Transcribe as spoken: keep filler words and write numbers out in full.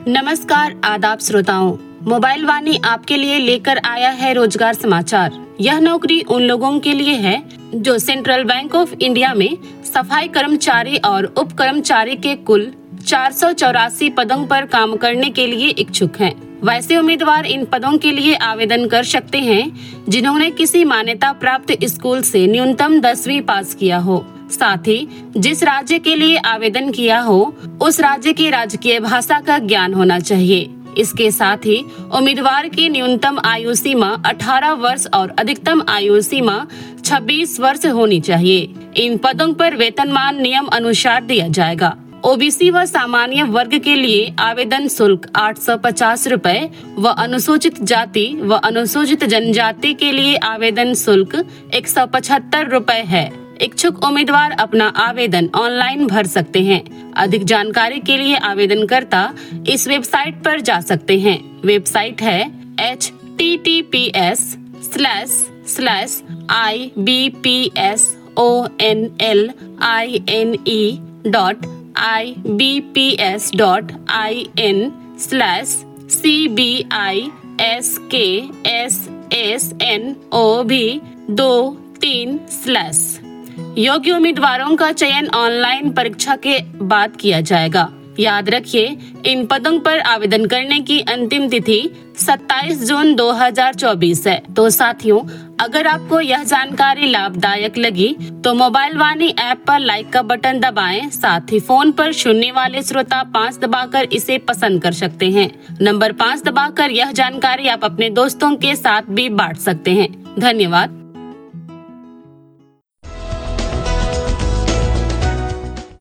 नमस्कार आदाब श्रोताओं, मोबाइल वाणी आपके लिए लेकर आया है रोजगार समाचार। यह नौकरी उन लोगों के लिए है जो सेंट्रल बैंक ऑफ इंडिया में सफाई कर्मचारी और उप कर्मचारी के कुल चार सौ चौरासी पदों पर काम करने के लिए इच्छुक हैं। वैसे उम्मीदवार इन पदों के लिए आवेदन कर सकते हैं जिन्होंने किसी मान्यता प्राप्त स्कूल से न्यूनतम दसवीं पास किया हो, साथ ही जिस राज्य के लिए आवेदन किया हो उस राज्य की राजकीय भाषा का ज्ञान होना चाहिए। इसके साथ ही उम्मीदवार की न्यूनतम आयु सीमा अठारह वर्ष और अधिकतम आयु सीमा छब्बीस वर्ष होनी चाहिए। इन पदों पर वेतनमान नियम अनुसार दिया जाएगा। ओबीसी व सामान्य वर्ग के लिए आवेदन शुल्क आठ सौ पचास रूपए व अनुसूचित जाति व अनुसूचित जनजाति के लिए आवेदन शुल्क एक सौ पचहत्तर रूपए है। इच्छुक उम्मीदवार अपना आवेदन ऑनलाइन भर सकते हैं। अधिक जानकारी के लिए आवेदनकर्ता इस वेबसाइट पर जा सकते हैं। वेबसाइट है H T T P S slash slash I B P S O N L I N E dot I B P S dot I N slash C B I S K S S N O भी दो तीन slash. योग्य उम्मीदवारों का चयन online परीक्षा के बाद किया जाएगा। याद रखिए, इन पदों पर आवेदन करने की अंतिम तिथि सत्ताईस जून दो हज़ार चौबीस है। तो साथियों, अगर आपको यह जानकारी लाभदायक लगी तो मोबाइल वाणी ऐप पर लाइक का बटन दबाएं। साथ ही फोन पर सुनने वाले श्रोता पाँच दबाकर इसे पसंद कर सकते हैं। नंबर पाँच दबाकर यह जानकारी आप अपने दोस्तों के साथ भी बांट सकते हैं। धन्यवाद।